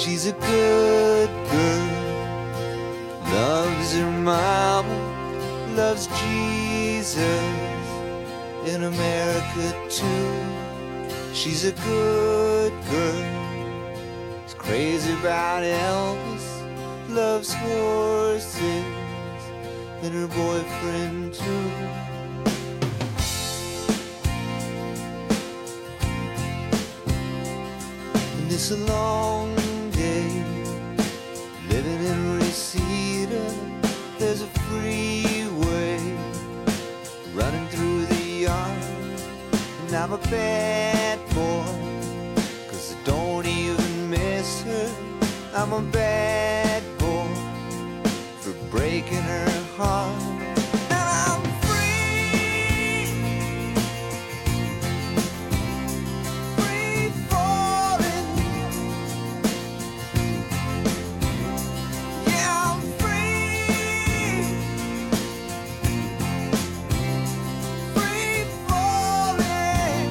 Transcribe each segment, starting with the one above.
She's a good girl, loves her mama, loves Jesus, in America too. She's a good girl, is crazy about Elvis, loves horses, and her boyfriend too. And it's a long day living in Reseda. There's a freeway running through the yard, and I'm a bad boy, 'cause I don't even miss her. I'm a bad boy for breaking her heart. And I'm free, free falling. Yeah, I'm free, free falling.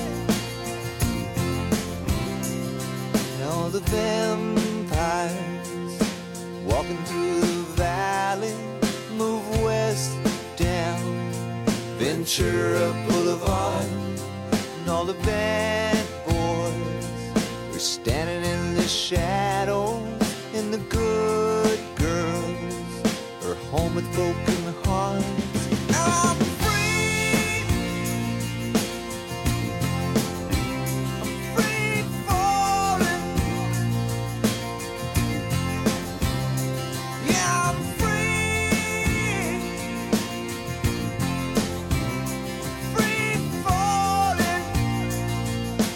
And all the vampires walking through the valley move west down Ventura Boulevard, and all the bad boys are standing in the shadows, and the good girls are home with broken hearts. I'm free, I'm free falling. Yeah, I'm free, free falling.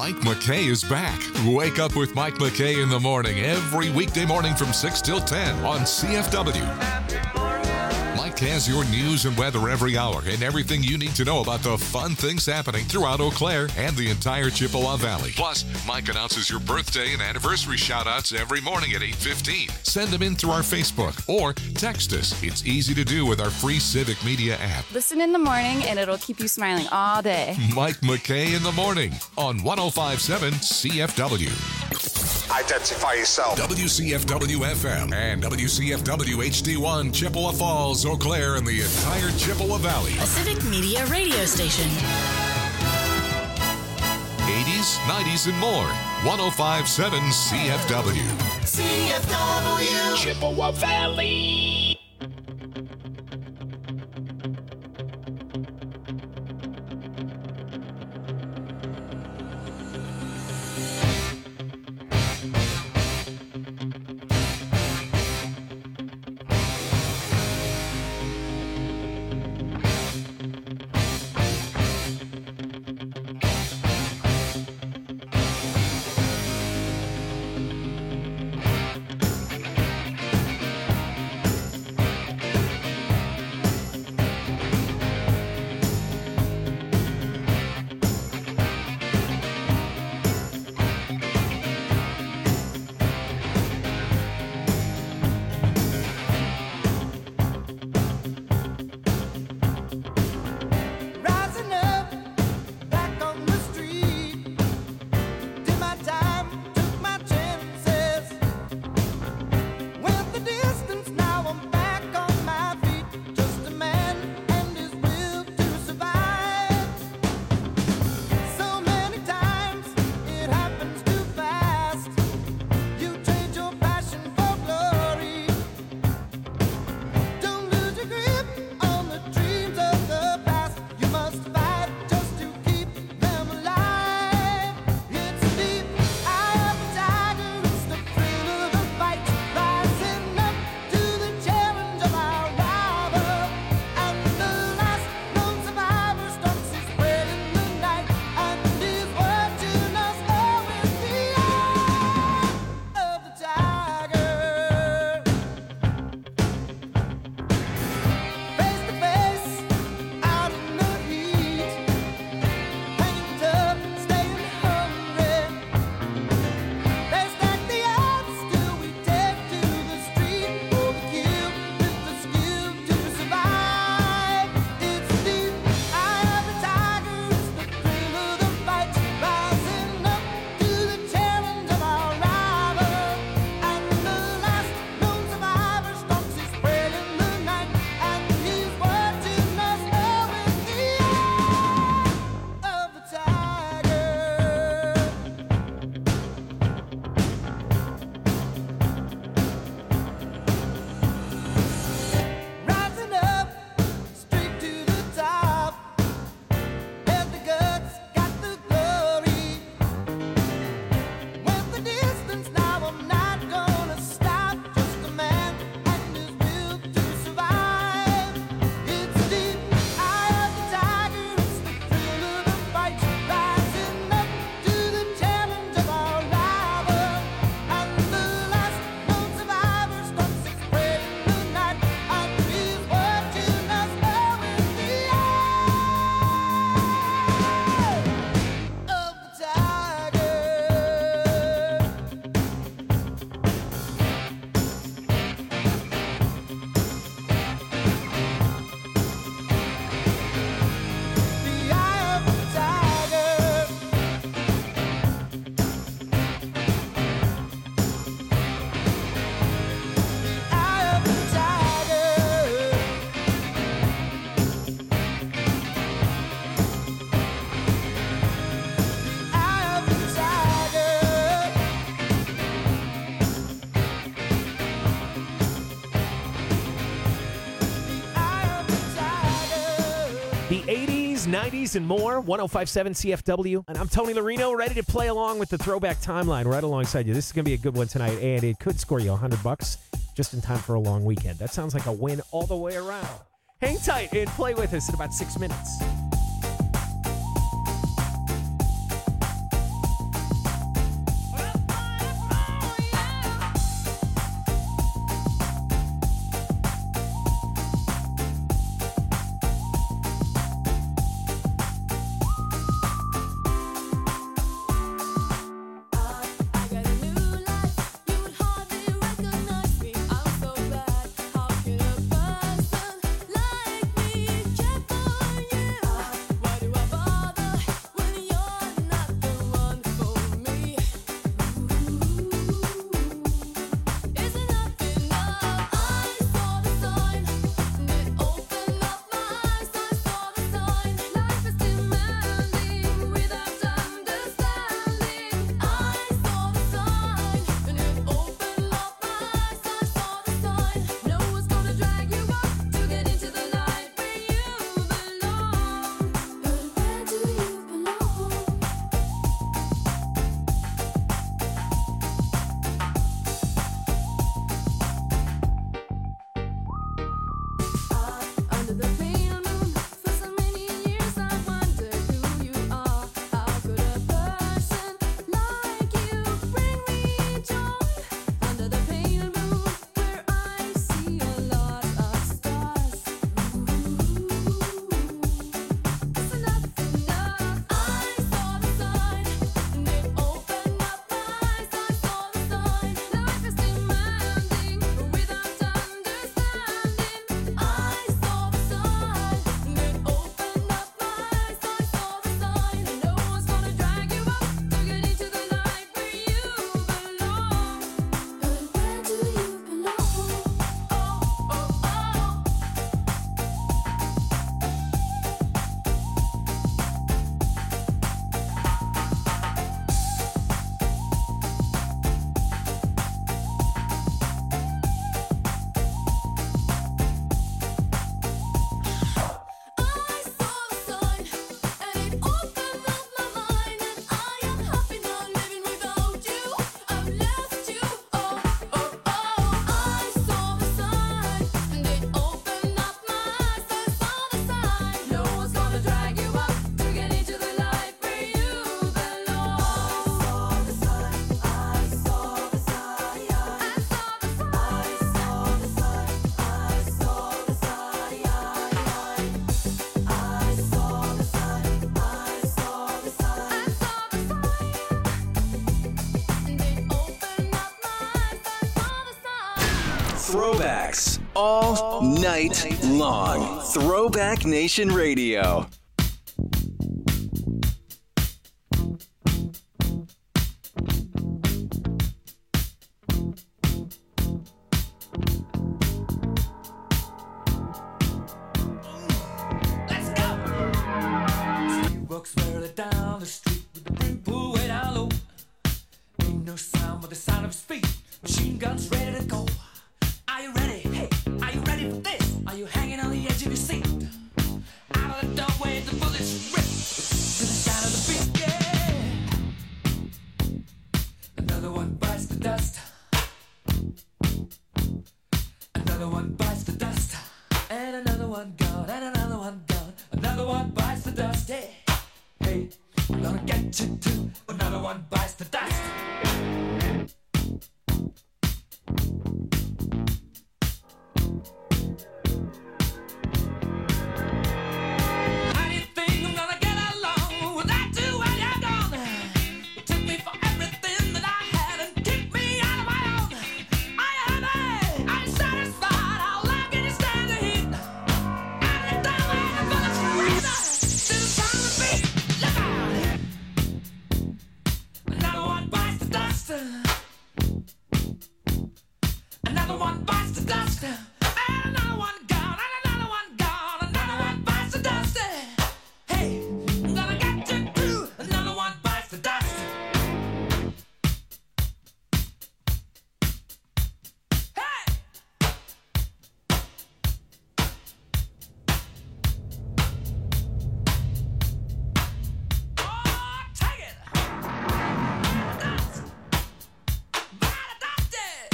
Mike McKay is back. Wake up with Mike McKay in the morning every weekday morning from 6 till 10 on CFW. Mike has your news and weather every hour and everything you need to know about the fun things happening throughout Eau Claire and the entire Chippewa Valley. Plus, Mike announces your birthday and anniversary shout-outs every morning at 8:15. Send them in through our Facebook or text us. It's easy to do with our free Civic Media app. Listen in the morning and it'll keep you smiling all day. Mike McKay in the morning on 105.7 CFW. Identify yourself. WCFW FM and WCFW HD1 Chippewa Falls, Eau Claire, and the entire Chippewa Valley. A Civic Media radio station. 80s, 90s, and more. 105.7 CFW. CFW. Chippewa Valley. Rising up, back on the street. Did my time, took my chances. Went the distance, now I'm back on my feet. Just a man and his will to survive. So many times it happens too fast. You trade your passion for glory. Don't lose your grip on the dreams of the past. You must fight just to keep them alive. It's deep eye of the tiger, it's the thrill of the fight. Rising up to the challenge of our rival. And the last known survivor stalks his prey in the night. And is watching us all with the eye of the tiger. Face to face, out in the heat, hanging tough, staying hungry. They stack the odds till we take to the street for the kill with the skill to survive. It's deep eye of the tiger, it's the thrill of the fight, rising up to the challenge of our rival. And the last known survivor stalks his prey in the night, and he's watching us all with the eye of the tiger. Rising up, straight to the top. Had the guts, got the glory. Went the distance, now I'm not gonna stop. Just a man and his will to survive. It's deep eye of the tiger, it's the thrill of the fight. Rising up to the challenge of our rival. And the last known survivor stalks his prey in the night. And he's watching us all with the eye of the tiger. The eye of the tiger. The eye of the tiger. The eye of the tiger. The eye of the tiger. The 80s, 90s, and more. 105.7 CFW. And I'm Tony Larino, ready to play along with the throwback timeline right alongside you. This is going to be a good one tonight, and it could score you $100 just in time for a long weekend. That sounds like a win all the way around. Hang tight and play with us in about 6 minutes. Throwbacks all night long. Throwback Nation Radio. Walks barely down the street with the brim pulled way down low. Ain't no sound but the sound of his feet. Machine guns ready to go. Are you ready? Hey, are you ready for this? Are you hanging on the edge of your seat? Out of the doorway, the bullets rip to the sound of the beat. Yeah. Another one bites the dust. Another one bites the dust. And another one gone. And another one gone. Another one bites the dust. Yeah. Hey, I'm gonna get you too. Another one bites the dust. How do you think I'm gonna get along without you when you're gone? You took me for everything that I had and kicked me out of my own. Are you happy? Are you satisfied? How long can you stand the heat? Out of the doorway, the bullets rip to the sound of the beat. Look out! Another one bites the dust. Another one bites the dust. And another one gone. And another one gone. Another one bites the dust. Hey, I'm gonna get you too. Another one bites the dust. Hey! Oh, take it! Dust! By the dust, yeah!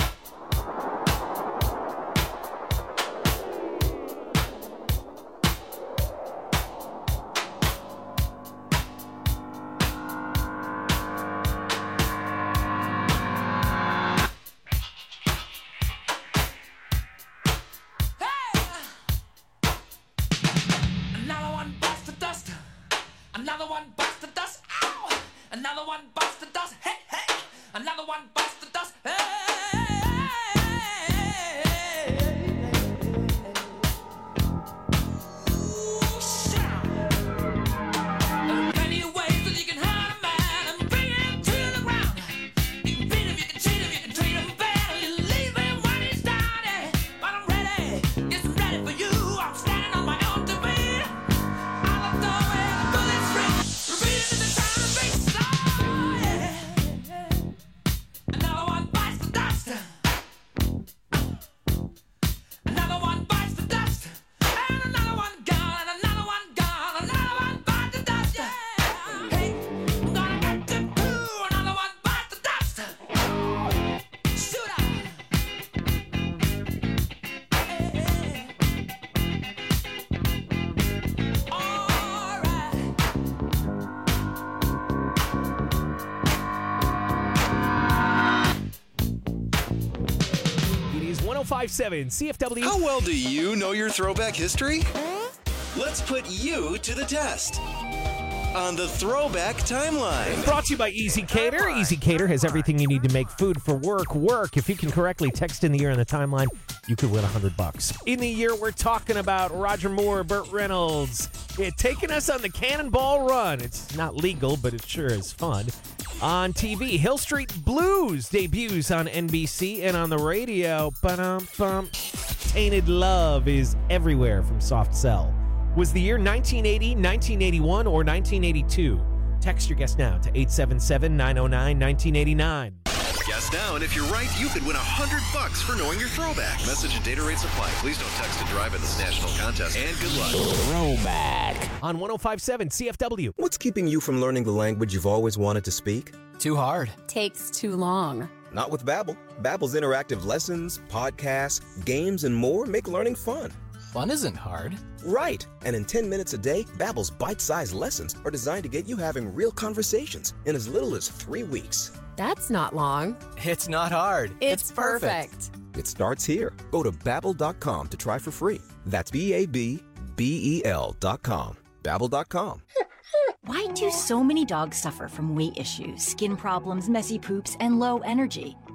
Hey! Another one bites the dust. Another one bites the dust. Ow! Another one bites the dust. Hey, hey! Another one bites the dust. Hey! Ooh, shout! There are plenty of ways that you can hurt a man and bring him to the ground. You can beat him, you can cheat him, you can treat him bad, or you leave him when he's down. Yeah. But I'm ready, yes, I'm ready for you. I'm standing on my own two feet. Out of the doorway, the bullets rip, repeating to the sound of the beat. Oh, yeah. Another one bites the dust. Another one bites the dust. And another one gone. And another one gone. Another one bites the dust. Yeah. Hey, I'm gonna get you too. Another one bites the dust. Shoot out. Hey. All right. It is 105.7 CFW. How well do you know your throwback history? Let's put you to the test on the Throwback Timeline. Brought to you by Easy Cater. Easy Cater has everything you need to make food for work work. If you can correctly text in the year on the timeline, you could win $100. In the year, we're talking about Roger Moore, Burt Reynolds, taking us on the Cannonball Run. It's not legal, but it sure is fun. On TV, Hill Street Blues debuts on NBC and on the radio. Ba-dum-bum. Tainted Love is everywhere from Soft Cell. Was the year 1980, 1981, or 1982? Text your guess now to 877-909-1989. Guess now, and if you're right, you could win $100 for knowing your throwback. Message and data rates apply. Please don't text and drive in this national contest. And good luck. Throwback on 105.7 CFW. What's keeping you from learning the language you've always wanted to speak? Too hard. Takes too long. Not with Babbel. Babbel's interactive lessons, podcasts, games, and more make learning fun. Fun isn't hard. Right. And in 10 minutes a day, Babbel's bite-sized lessons are designed to get you having real conversations in as little as 3 weeks. That's not long. It's not hard. It's perfect. It starts here. Go to Babbel.com to try for free. That's Babbel.com. Babbel.com. Why do so many dogs suffer from weight issues, skin problems, messy poops, and low energy?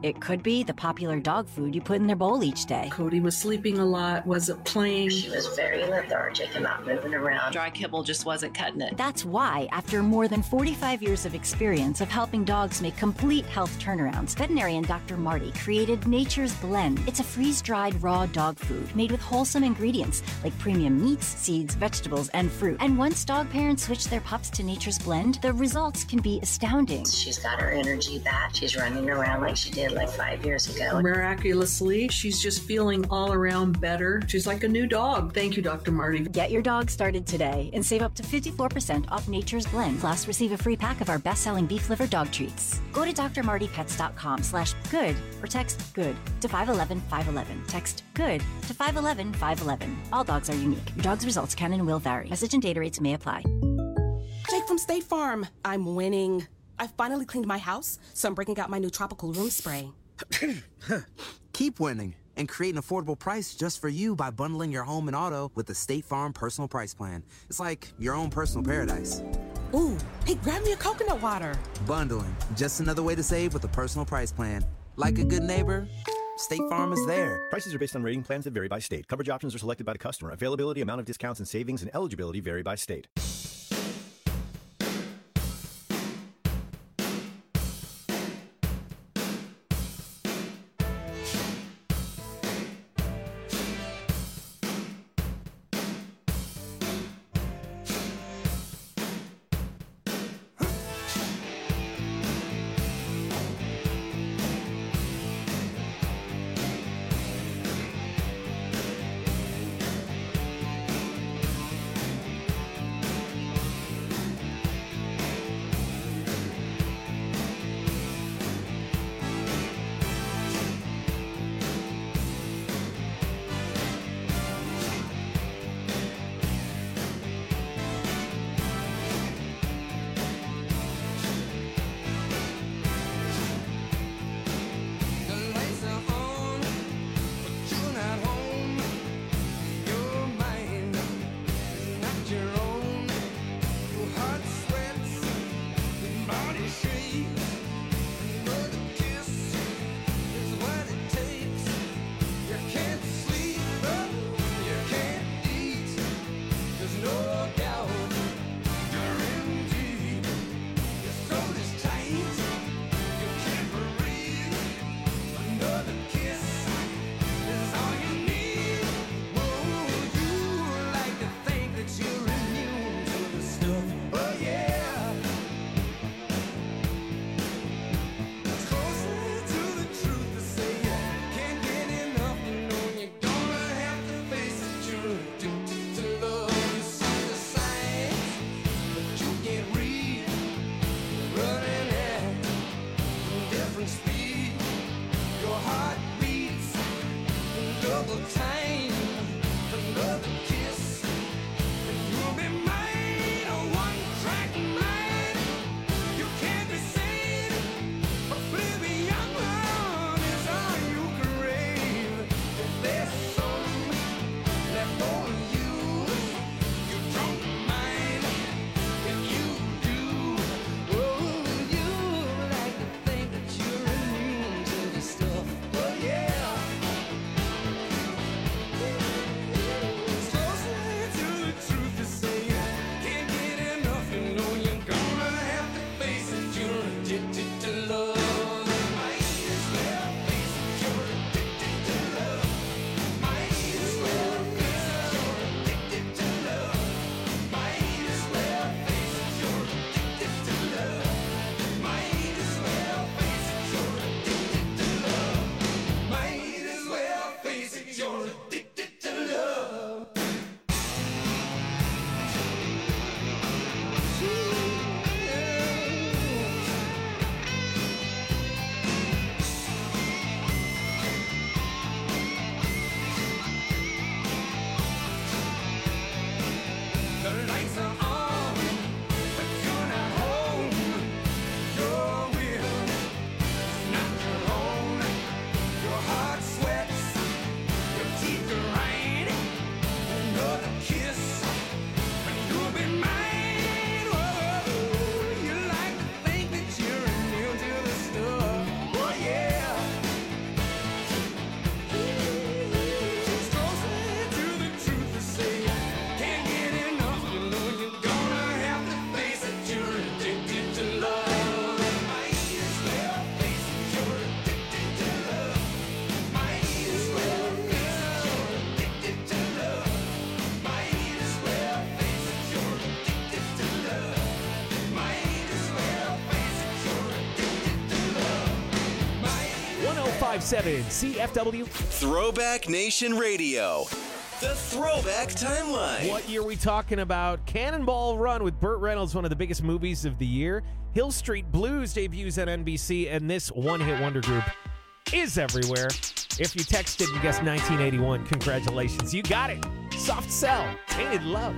It could be the popular dog food you put in their bowl each day. Cody was sleeping a lot, wasn't playing. She was very lethargic and not moving around. Dry kibble just wasn't cutting it. That's why, after more than 45 years of experience of helping dogs make complete health turnarounds, veterinarian Dr. Marty created Nature's Blend. It's a freeze-dried raw dog food made with wholesome ingredients like premium meats, seeds, vegetables, and fruit. And once dog parents switch their pups to Nature's Blend, the results can be astounding. She's got her energy back. She's running around like she did like 5 years ago. Miraculously, she's just feeling all around better. She's like a new dog. Thank you, Dr. Marty. Get your dog started today and save up to 54% off Nature's Blend. Plus, receive a free pack of our best-selling beef liver dog treats. Go to drmartypets.com/good or text GOOD to 511-511. Text GOOD to 511-511. All dogs are unique. Your dog's results can and will vary. Message and data rates may apply. Jake from State Farm. I'm winning. I finally cleaned my house, so I'm breaking out my new tropical room spray. Keep winning and create an affordable price just for you by bundling your home and auto with the State Farm Personal Price Plan. It's like your own personal paradise. Ooh, hey, grab me a coconut water. Bundling, just another way to save with a personal price plan. Like a good neighbor, State Farm is there. Prices are based on rating plans that vary by state. Coverage options are selected by the customer. Availability, amount of discounts and savings, and eligibility vary by state. 1057 CFW. Throwback Nation Radio. The Throwback Timeline. What year are we talking about? Cannonball Run with Burt Reynolds, one of the biggest movies of the year. Hill Street Blues debuts on NBC, and this one-hit wonder group is everywhere. If you texted and guessed 1981, congratulations. You got it. Soft Cell, Tainted Love.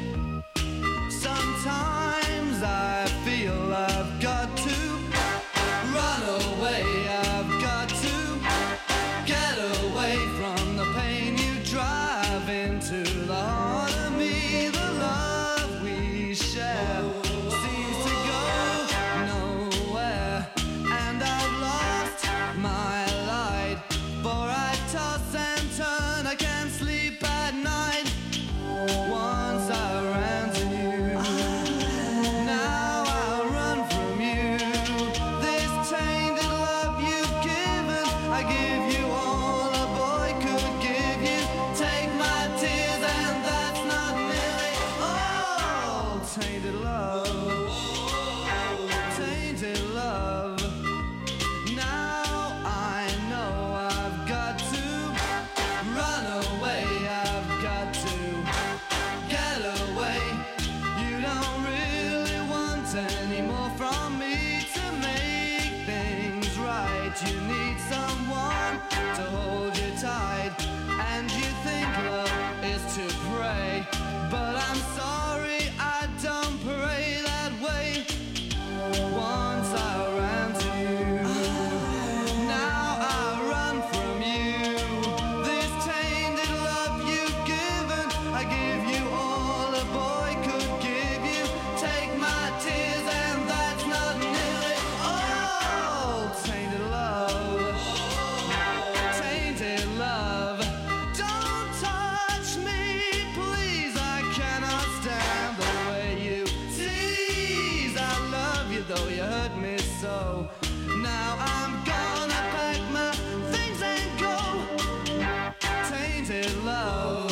Sometimes I feel I've got to run away. I've got to get away from the pain you drive into the heart of me. The love we share seems to go nowhere, and I've lost my light. For I toss and turn, I can't sleep at night. Once I ran to you, now I run from you. This tainted love you've given, I give you all a boy could give you. Take my tears and that's not nearly all. Tainted love, tainted love. Now I know I've got to run away. I've got to get away. You don't really want any more from me to make things right. You need someone to hold you tight, and you think love is to pray, but I'm sorry, I don't pray that way. Once I ran to you, now I run from you. This tainted love you've given, I give you all a boy could give you. Take my tears and that's not nearly all. Tainted love, tainted love. Don't touch me, please, I cannot stand the way you tease. I love you though you hurt me so. Now I'm gonna pack my things and go. Tainted love,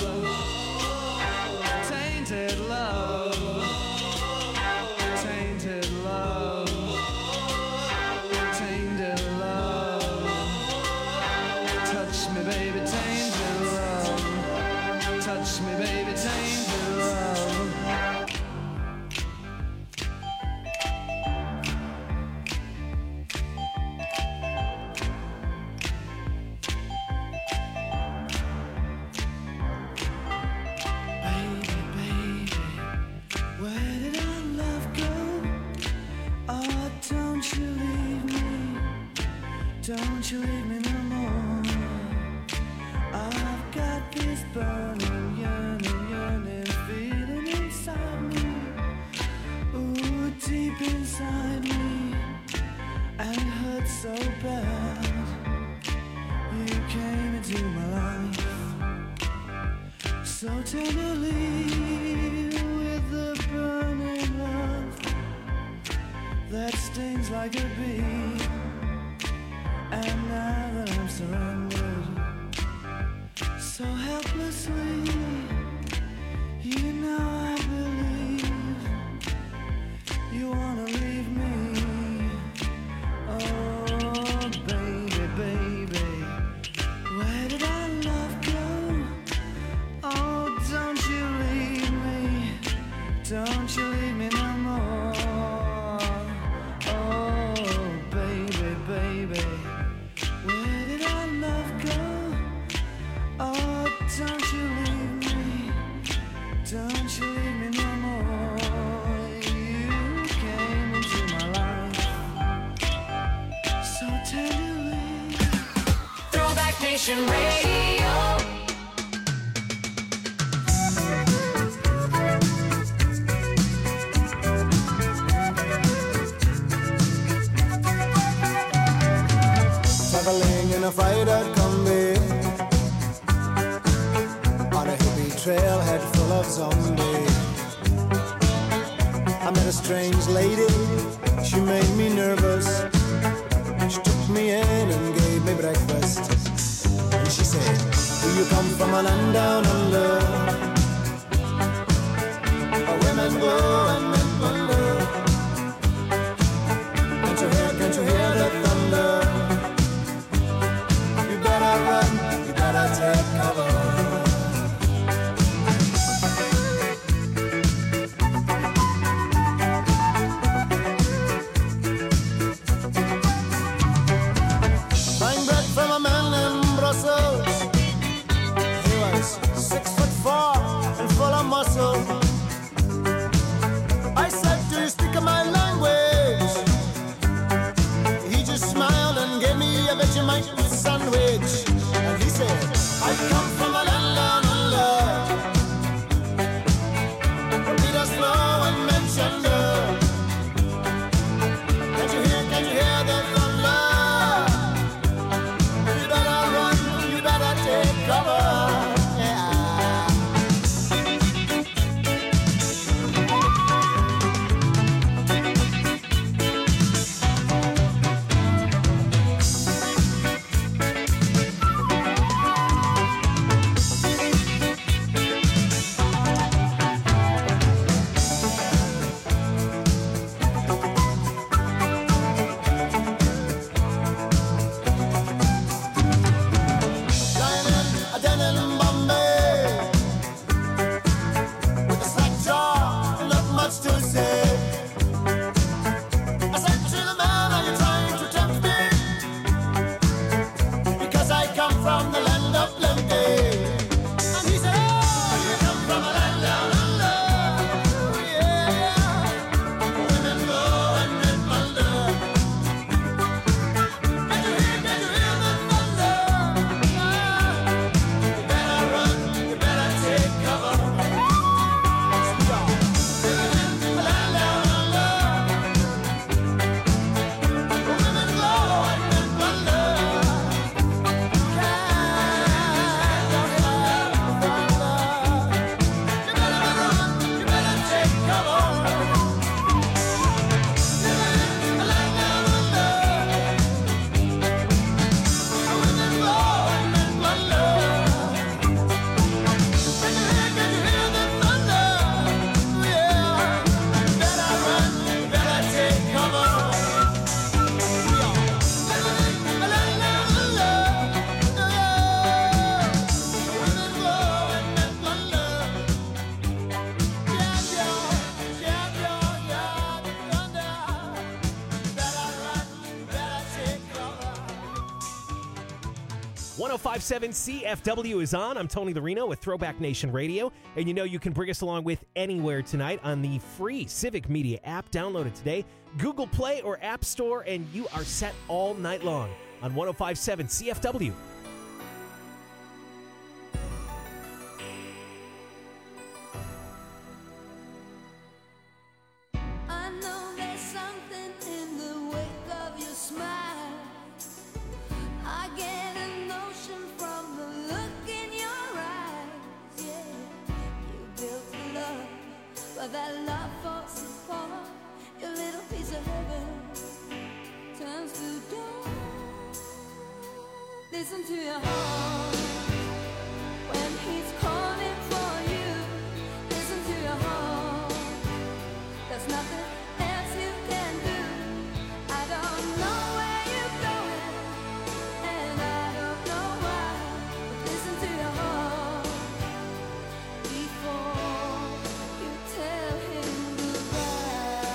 tainted love, tainted love, tainted love. Touch me, baby, tainted love. Touch me, baby, tainted love. Baby, baby, where did our love go? Oh, don't you leave me. Don't you leave me no more. I've got this burning, yearning feeling inside me. Ooh, deep inside me. And it hurts so bad. You came into my life so tenderly with the burning love that stings like a bee. And now that I'm surrendered so helplessly, you know I believe you wanna leave me. Oh, baby, baby, where did our love go? Oh, don't you leave me. Don't you leave me no more. Oh, baby, baby, where did our love go? Oh, don't you leave me. Don't you leave me no more. You came into my life so tenderly. Throwback Nation Radio. Traveling in a freighter combi on a hippie trailhead full of zombies. I met a strange lady, she made me nervous. She took me in and gave me breakfast. And she said, do you come from a land down under? Where women go and men wonder. Can't you hear the thunder? better take cover. Buying bread from a man in Brussels. He was 6'4" and full of muscle. I said, do you speak my language? He just smiled and gave me a Vegemite sandwich. And he said, I come from a land down under. From Peter Snow and Manchester. Can you hear the thunder? You better run, you better take cover. CFW is on. I'm Tony Larino with Throwback Nation Radio. And you know you can bring us along with anywhere tonight on the free Civic Media app. Download it today. Google Play or App Store, and you are set all night long on 105.7 CFW. I know there's something in the wake of your smile. I get a notion from the look in your eyes. Yeah, you built a love, but that love falls apart. Your little piece of heaven turns to dawn. Listen to your heart when he's calling for you. Listen to your heart. There's nothing else you can do. I don't know where you're going, and I don't know why. But listen to your heart before you tell him goodbye.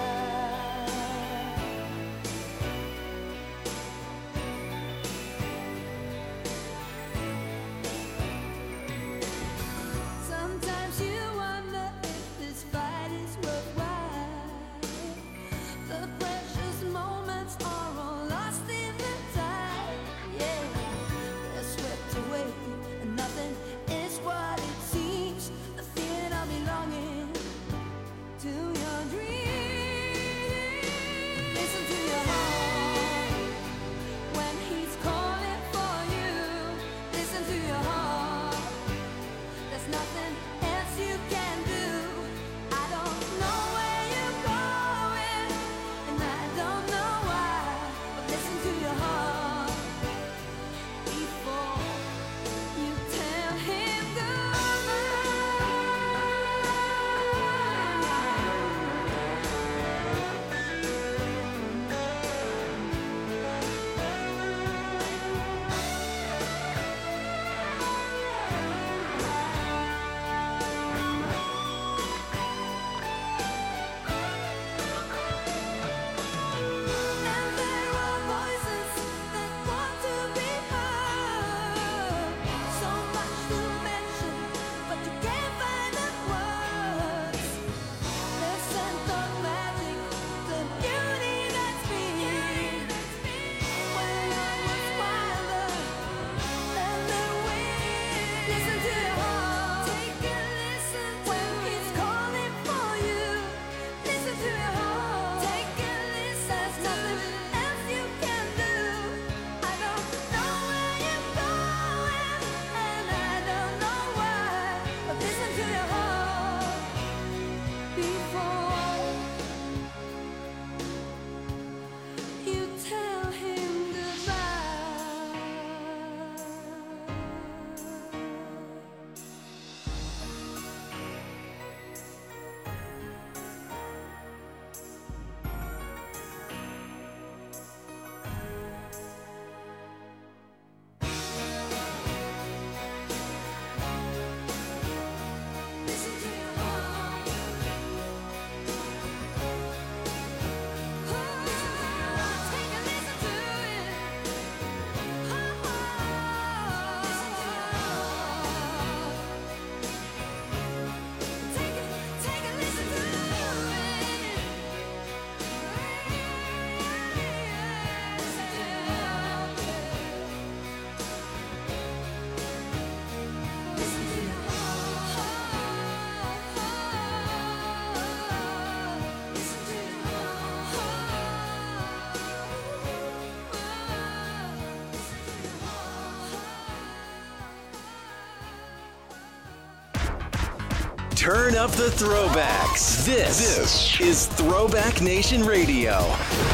Sometimes you wonder if this fight is worthwhile. The precious moments are all lost in the tide. Yeah, they're swept away, and nothing is what it seems. The feeling of belonging to your dreams. Listen to your heart when he's calling for you. Listen to your heart. There's nothing else you can do. I don't know where you're going, and I don't know why. But listen to your heart before you tell him goodbye. Turn up the throwbacks. This is Throwback Nation Radio.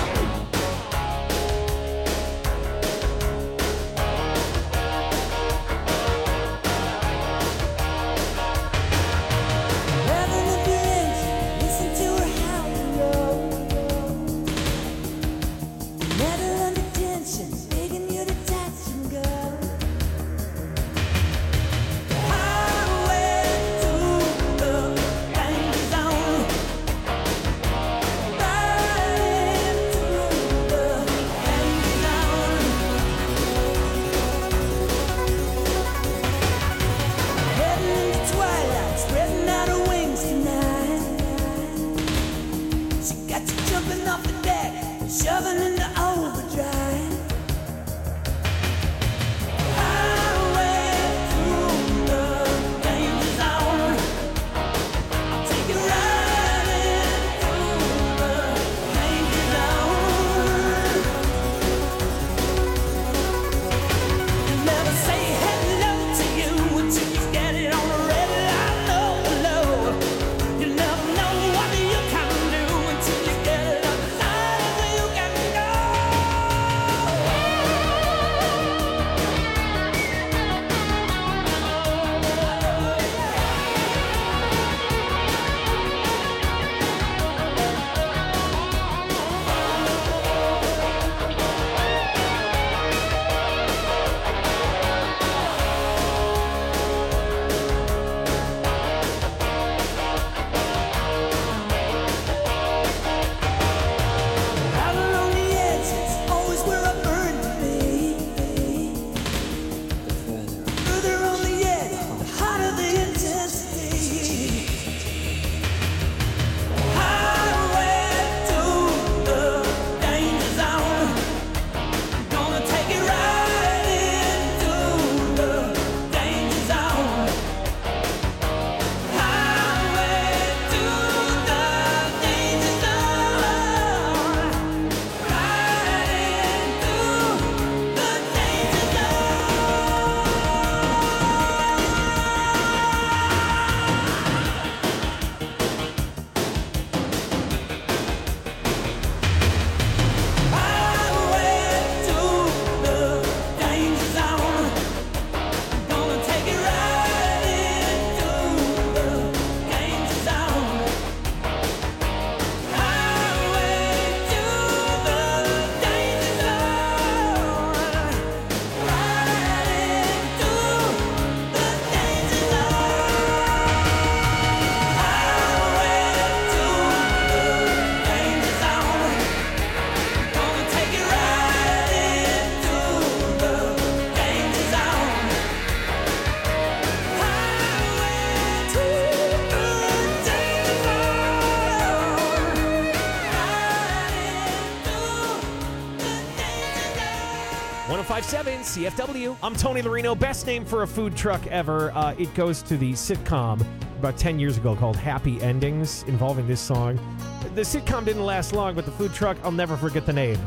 CFW. I'm Tony Larino. Best name for a food truck ever. It goes to the sitcom about 10 years ago called Happy Endings, involving this song. The sitcom didn't last long, but the food truck, I'll never forget the name.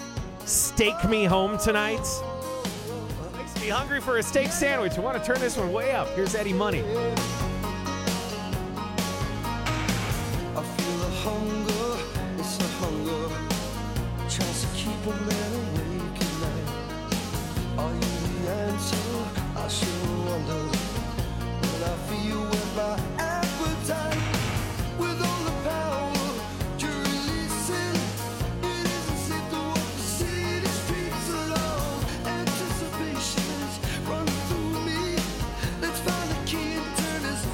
Stake Me Home Tonight. Makes me hungry for a steak sandwich. I want to turn this one way up. Here's Eddie Money. I feel a hunger, it's a hunger, tries to keep a man awake at night. Are you the answer? I sure wonder. When I feel with my appetite, with all the power you're releasing, it isn't safe to walk the city streets alone. Anticipation is running through me. Let's find the key and turn this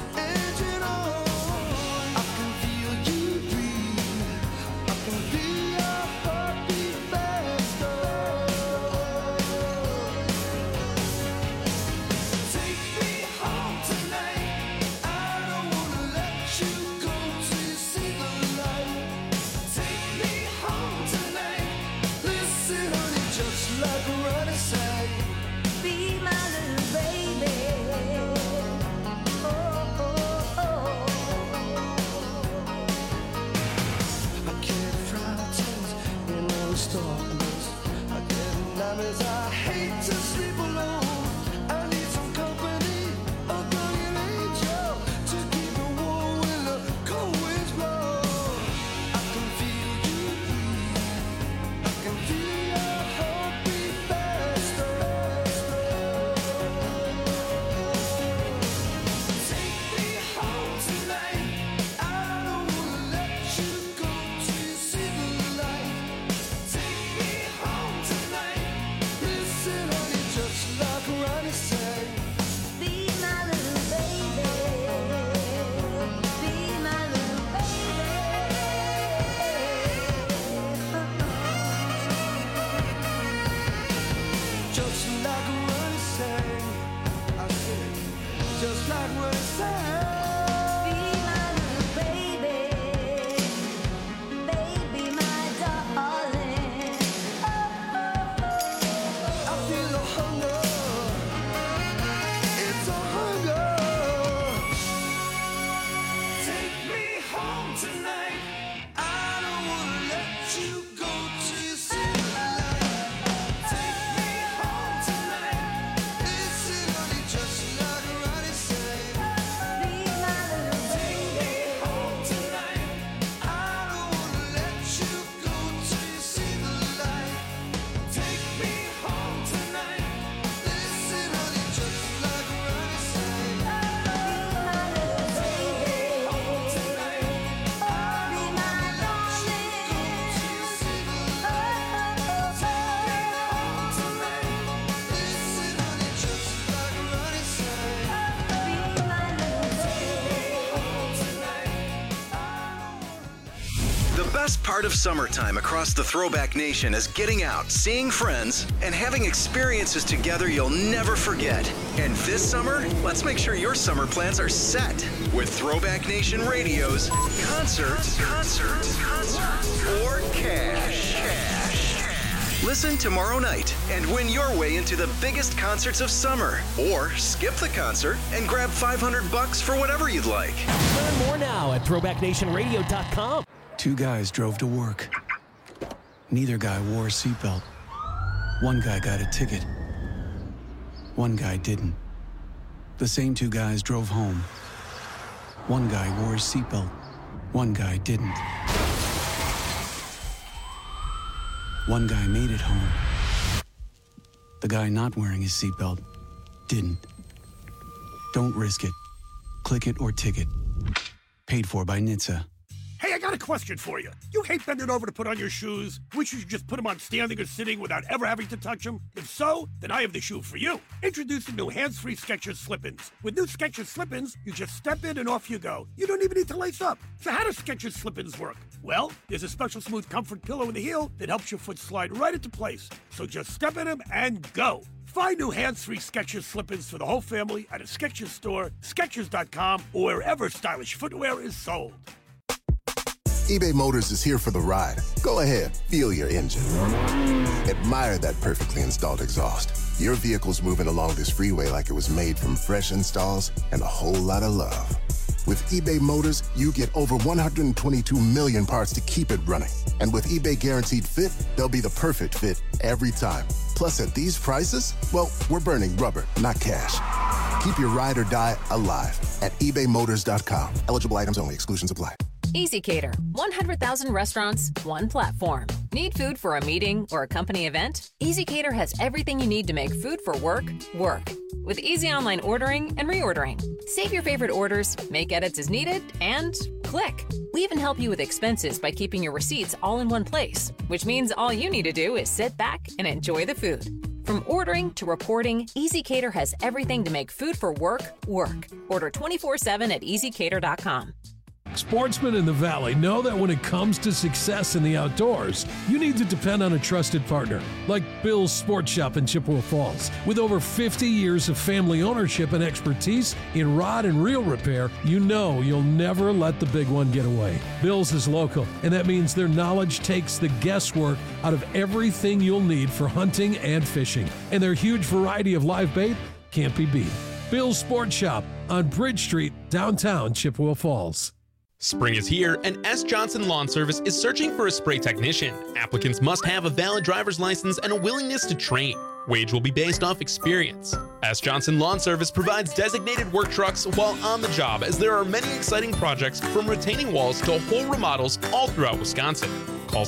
just like what it says. Best part of summertime across the Throwback Nation is getting out, seeing friends, and having experiences together you'll never forget. And this summer, let's make sure your summer plans are set with Throwback Nation Radio's Concerts or Cash. Listen tomorrow night and win your way into the biggest concerts of summer. Or skip the concert and grab $500 for whatever you'd like. Learn more now at throwbacknationradio.com. Two guys drove to work. Neither guy wore a seatbelt. One guy got a ticket. One guy didn't. The same two guys drove home. One guy wore his seatbelt. One guy didn't. One guy made it home. The guy not wearing his seatbelt didn't. Don't risk it. Click it or ticket. Paid for by NHTSA. Hey, I got a question for you. You hate bending over to put on your shoes? Wish you should just put them on standing or sitting without ever having to touch them? If so, then I have the shoe for you. Introducing new hands-free Skechers Slip-ins. With new Skechers Slip-ins, you just step in and off you go. You don't even need to lace up. So how do Skechers Slip-ins work? Well, there's a special smooth comfort pillow in the heel that helps your foot slide right into place. So just step in them and go. Find new hands-free Skechers Slip-ins for the whole family at a Skechers store, Skechers.com, or wherever stylish footwear is sold. eBay Motors is here for the ride. Go ahead, feel your engine. Admire that perfectly installed exhaust. Your vehicle's moving along this freeway like it was made from fresh installs and a whole lot of love. With eBay Motors, you get over 122 million parts to keep it running. And with eBay Guaranteed Fit, they'll be the perfect fit every time. Plus, at these prices, well, we're burning rubber, not cash. Keep your ride or die alive at ebaymotors.com. Eligible items only. Exclusions apply. EasyCater. 100,000 restaurants, one platform. Need food for a meeting or a company event? EasyCater has everything you need to make food for work, work. With easy online ordering and reordering. Save your favorite orders, make edits as needed, and click. We even help you with expenses by keeping your receipts all in one place, which means all you need to do is sit back and enjoy the food. From ordering to reporting, EasyCater has everything to make food for work, work. Order 24/7 at easycater.com. Sportsmen in the Valley know that when it comes to success in the outdoors, you need to depend on a trusted partner like Bill's Sports Shop in Chippewa Falls. With over 50 years of family ownership and expertise in rod and reel repair, you know you'll never let the big one get away. Bill's is local, and that means their knowledge takes the guesswork out of everything you'll need for hunting and fishing. And their huge variety of live bait can't be beat. Bill's Sports Shop on Bridge Street, downtown Chippewa Falls. Spring is here, and S. Johnson Lawn Service is searching for a spray technician. Applicants must have a valid driver's license and a willingness to train. Wage will be based off experience. S. Johnson Lawn Service provides designated work trucks while on the job, as there are many exciting projects from retaining walls to whole remodels all throughout Wisconsin. Call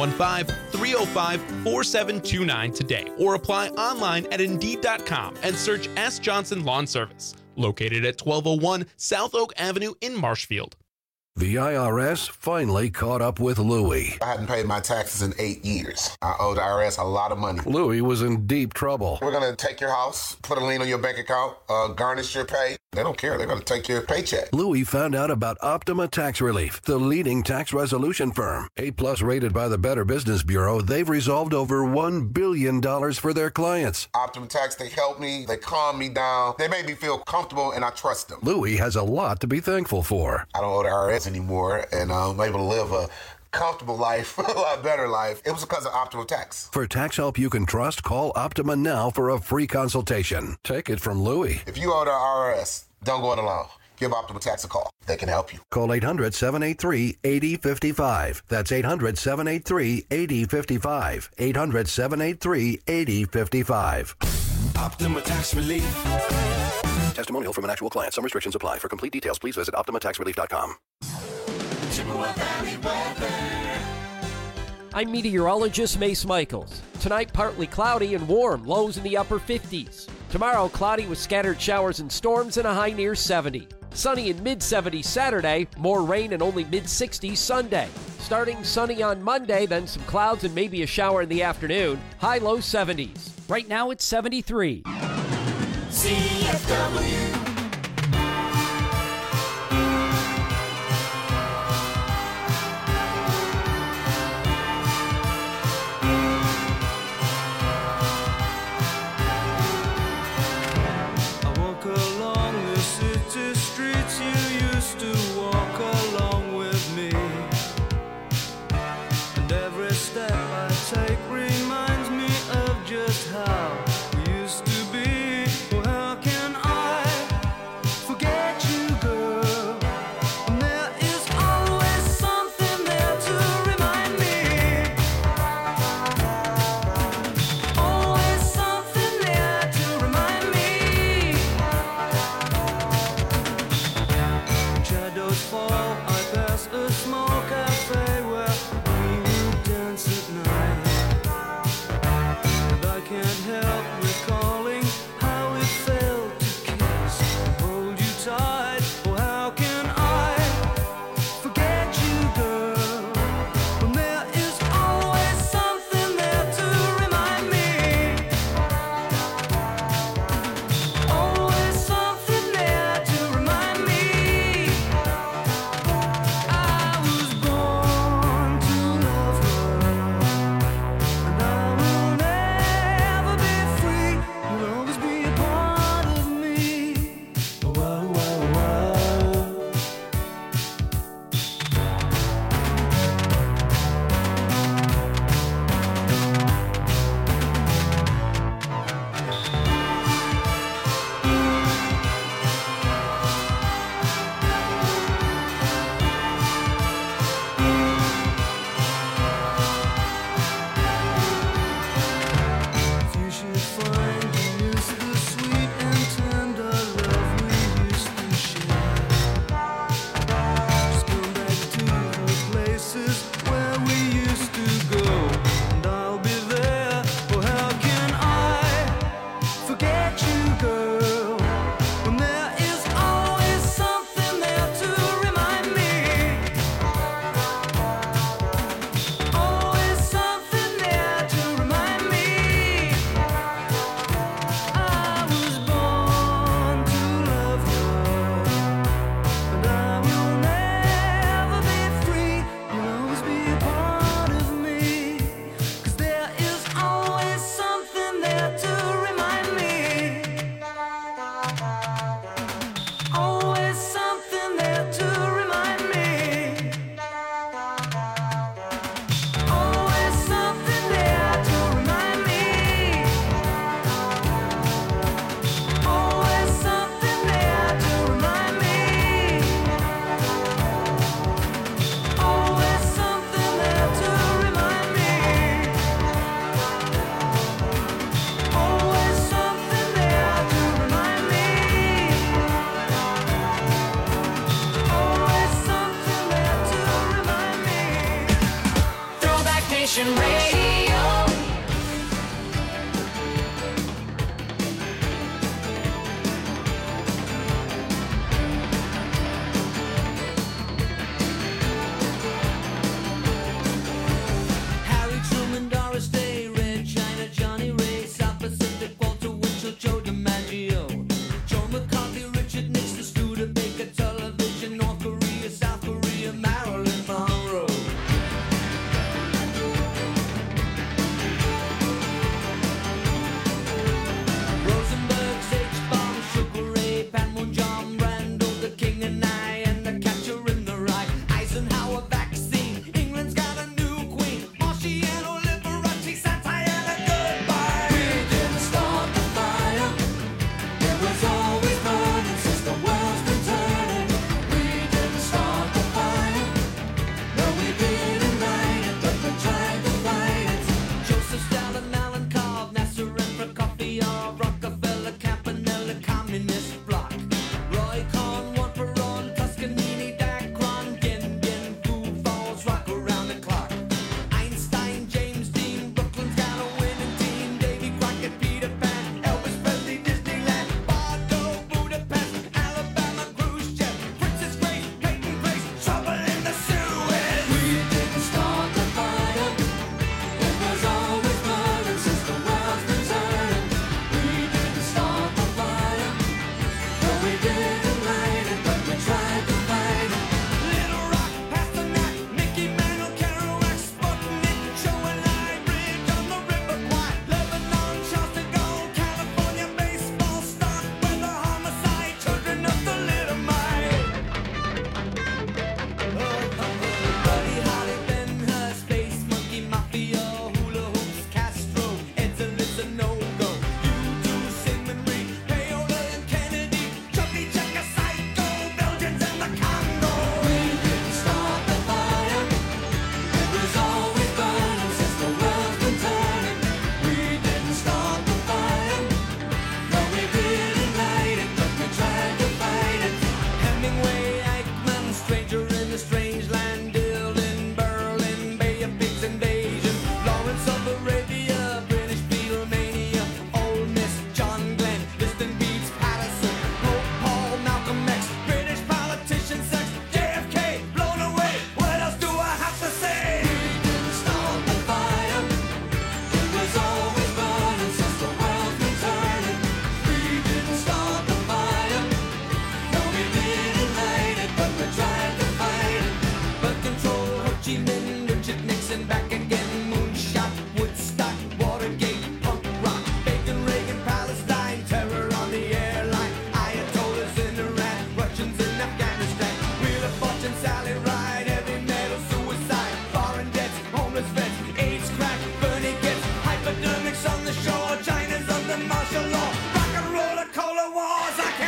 715-305-4729 today or apply online at Indeed.com and search S. Johnson Lawn Service, located at 1201 South Oak Avenue in Marshfield. The IRS finally caught up with Louie. I hadn't paid my taxes in 8 years. I owed the IRS a lot of money. Louie was in deep trouble. We're going to take your house, put a lien on your bank account, garnish your pay. They don't care. They're going to take your paycheck. Louie found out about Optima Tax Relief, the leading tax resolution firm. A+ rated by the Better Business Bureau, they've resolved over $1 billion for their clients. Optima Tax, they helped me. They calmed me down. They made me feel comfortable, and I trust them. Louie has a lot to be thankful for. I don't owe the IRS anymore, and I'm able to live a comfortable life, a lot better life. It was because of Optima Tax. For tax help you can trust, call Optima now for a free consultation. Take it from Louie. If you owe the IRS, don't go it alone. Give Optima Tax a call. They can help you. Call 800-783-8055. That's 800-783-8055. 800-783-8055. Optima Tax Relief. Testimonial from an actual client. Some restrictions apply. For complete details, please visit OptimaTaxRelief.com. Chippewa Valley weather. I'm meteorologist Mace Michaels. Tonight, partly cloudy and warm, lows in the upper 50s. Tomorrow, cloudy with scattered showers and storms and a high near 70. Sunny in mid-70s Saturday, more rain and only mid-60s Sunday. Starting sunny on Monday, then some clouds and maybe a shower in the afternoon. High low 70s. Right now, it's 73. CFW. Reminds me of just how we used to be. Well, how can I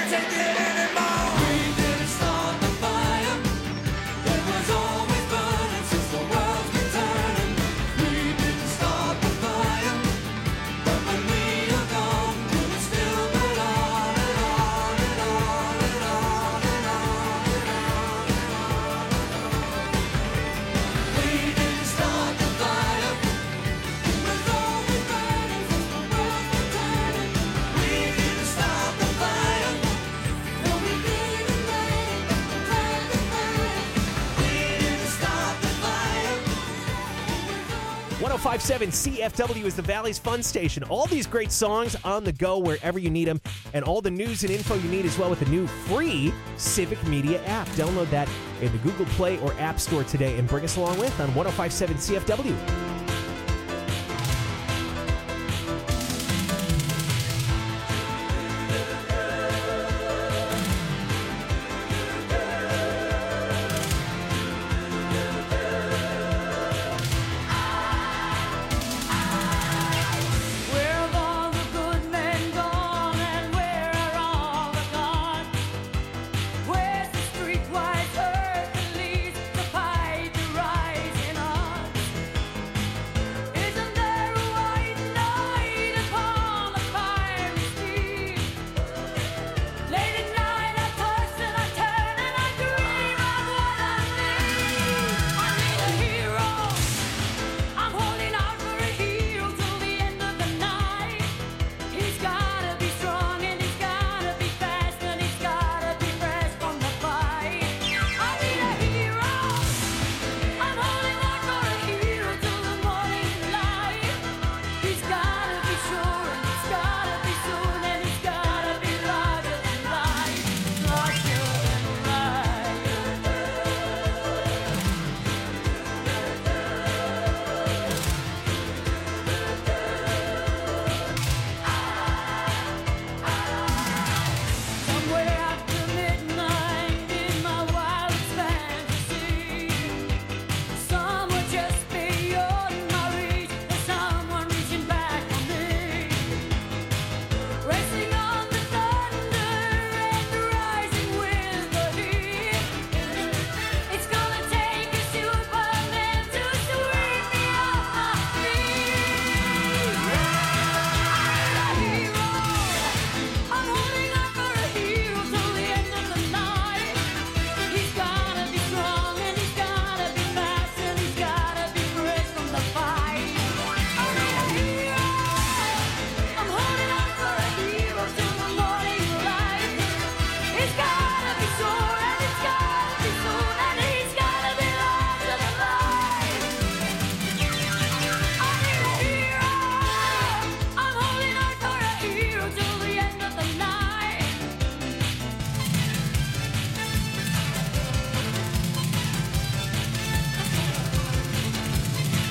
can't take it anymore. We didn't start the fire. It was always burning since the world's been turning. We didn't start the fire, but when we are gone, will it still burn on and on and on and on and on and on and on? We didn't start the fire. It was always burning since the world's been turning. We didn't start the fire. No, we didn't light it, but the fire. We didn't start the fire. 105.7 CFW is the Valley's fun station. All these great songs on the go wherever you need them, and all the news and info you need as well with the new free Civic Media app. Download that in the Google Play or App Store today and bring us along with on 105.7 CFW.